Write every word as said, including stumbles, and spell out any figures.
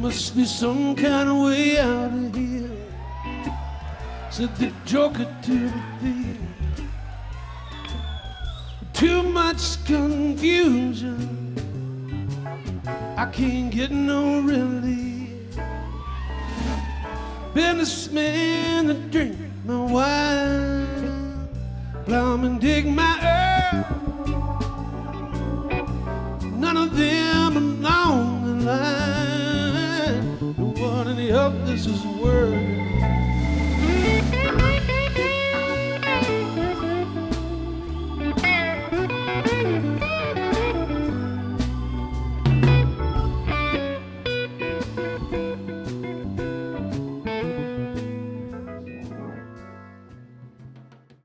must be some kind of way out of here, said the joker to the thief. Too much confusion, I can't get no relief. Businessman that drink my wine, plumb and dig my earth.